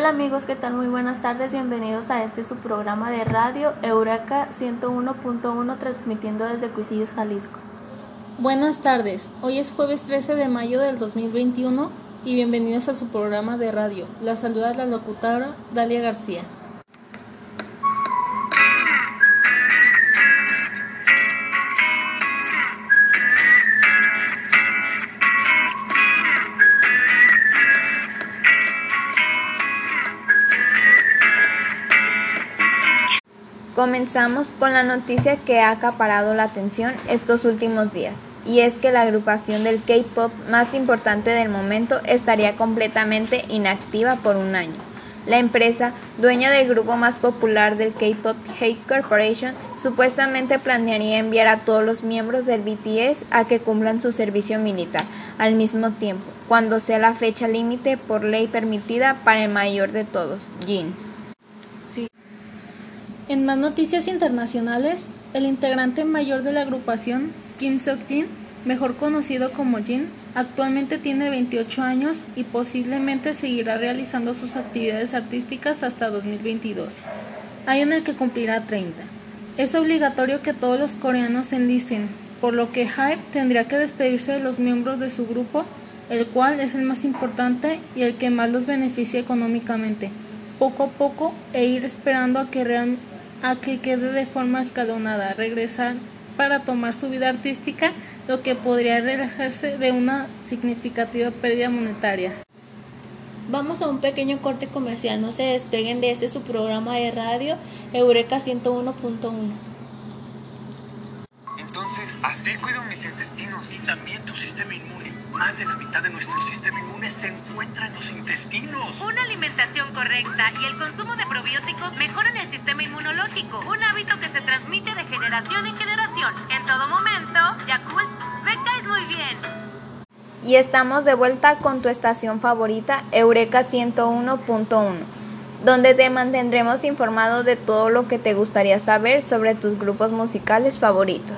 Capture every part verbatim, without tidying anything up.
Hola amigos, ¿qué tal? Muy buenas tardes, bienvenidos a este su programa de radio Eureka ciento uno punto uno transmitiendo desde Cuisillos, Jalisco. Buenas tardes, hoy es jueves trece de mayo del dos mil veintiuno y bienvenidos a su programa de radio. La saluda la locutora Dalia García. Comenzamos con la noticia que ha acaparado la atención estos últimos días, y es que la agrupación del K-pop más importante del momento estaría completamente inactiva por un año. La empresa, dueña del grupo más popular del K-pop, Hype Corporation, supuestamente planearía enviar a todos los miembros del B T S a que cumplan su servicio militar al mismo tiempo, cuando sea la fecha límite por ley permitida para el mayor de todos, Jin. En más noticias internacionales, el integrante mayor de la agrupación, Kim Seok-jin, mejor conocido como Jin, actualmente tiene veintiocho años y posiblemente seguirá realizando sus actividades artísticas hasta dos mil veintidós, año en el que cumplirá treinta. Es obligatorio que todos los coreanos se enlisten, por lo que Hype tendría que despedirse de los miembros de su grupo, el cual es el más importante y el que más los beneficia económicamente, poco a poco e ir esperando a que realmente a que quede de forma escalonada, regresar para tomar su vida artística, lo que podría relajarse de una significativa pérdida monetaria. Vamos a un pequeño corte comercial, no se despeguen de este su programa de radio Eureka ciento uno punto uno. Entonces, así cuido mis intestinos y también tu sistema inmune. Más de la mitad de nuestro sistema inmune se encuentra en los intestinos. Una alimentación correcta y el consumo de probióticos mejoran el sistema inmunológico, un hábito que se transmite de generación en generación. En todo momento, Yakult, me caes muy bien. Y estamos de vuelta con tu estación favorita, Eureka ciento uno punto uno, donde te mantendremos informado de todo lo que te gustaría saber sobre tus grupos musicales favoritos.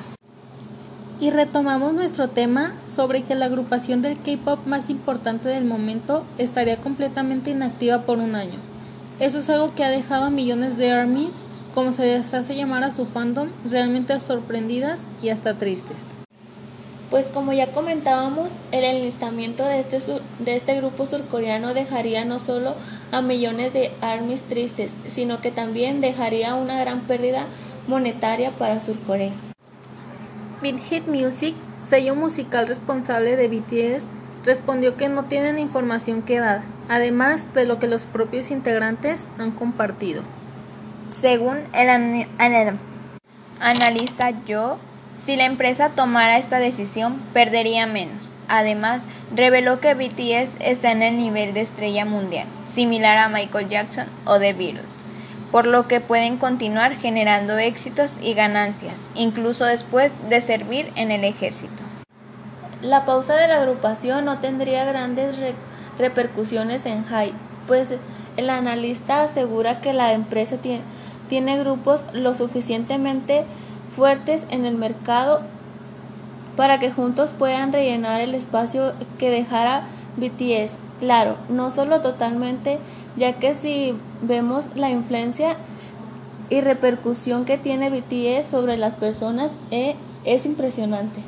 Y retomamos nuestro tema sobre que la agrupación del K-pop más importante del momento estaría completamente inactiva por un año. Eso es algo que ha dejado a millones de ARMYs, como se les hace llamar a su fandom, realmente sorprendidas y hasta tristes. Pues como ya comentábamos, el enlistamiento de este, sur, de este grupo surcoreano dejaría no solo a millones de ARMYs tristes, sino que también dejaría una gran pérdida monetaria para Surcorea. Big Hit Music, sello musical responsable de B T S, respondió que no tienen información que dar, además de lo que los propios integrantes han compartido. Según el an- an- analista Yo, si la empresa tomara esta decisión, perdería menos. Además, reveló que B T S está en el nivel de estrella mundial, similar a Michael Jackson o The Beatles, por lo que pueden continuar generando éxitos y ganancias, incluso después de servir en el ejército. La pausa de la agrupación no tendría grandes re- repercusiones en Hype, pues el analista asegura que la empresa tiene, tiene grupos lo suficientemente fuertes en el mercado para que juntos puedan rellenar el espacio que dejara B T S. Claro, no solo totalmente, ya que si vemos la influencia y repercusión que tiene B T S sobre las personas eh, es impresionante.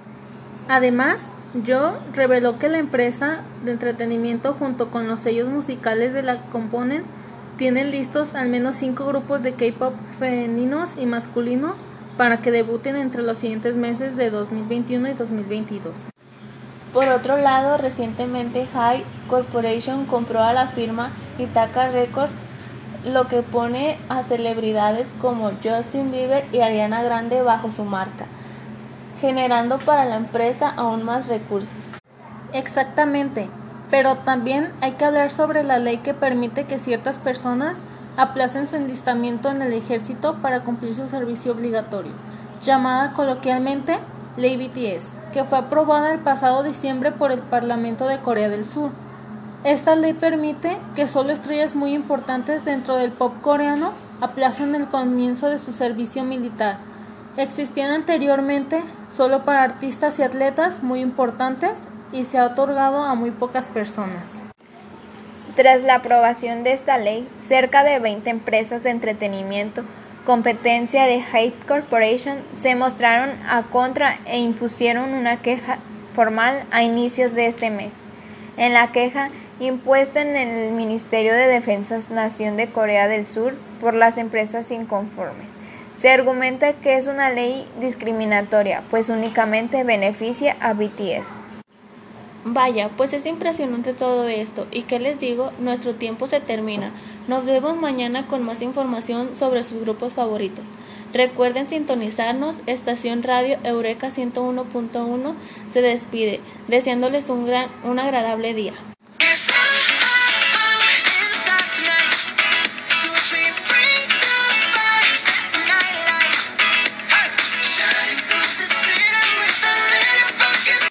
Además, Yo reveló que la empresa de entretenimiento junto con los sellos musicales de la que componen tienen listos al menos cinco grupos de K-pop femeninos y masculinos para que debuten entre los siguientes meses de dos mil veintiuno y dos mil veintidós. Por otro lado, recientemente Hype Corporation compró a la firma Ithaca Records, lo que pone a celebridades como Justin Bieber y Ariana Grande bajo su marca, generando para la empresa aún más recursos. Exactamente, pero también hay que hablar sobre la ley que permite que ciertas personas aplacen su enlistamiento en el ejército para cumplir su servicio obligatorio, llamada coloquialmente Ley B T S, que fue aprobada el pasado diciembre por el Parlamento de Corea del Sur. Esta ley permite que solo estrellas muy importantes dentro del pop coreano aplacen el comienzo de su servicio militar. Existían anteriormente solo para artistas y atletas muy importantes y se ha otorgado a muy pocas personas. Tras la aprobación de esta ley, cerca de veinte empresas de entretenimiento, competencia de Hype Corporation, se mostraron a contra e impusieron una queja formal a inicios de este mes. En la queja impuesta en el Ministerio de Defensa Nación de Corea del Sur por las empresas inconformes, se argumenta que es una ley discriminatoria, pues únicamente beneficia a B T S. Vaya, pues es impresionante todo esto, y qué les digo, nuestro tiempo se termina. Nos vemos mañana con más información sobre sus grupos favoritos. Recuerden sintonizarnos. Estación Radio Eureka ciento uno punto uno se despide, deseándoles un gran, un agradable día.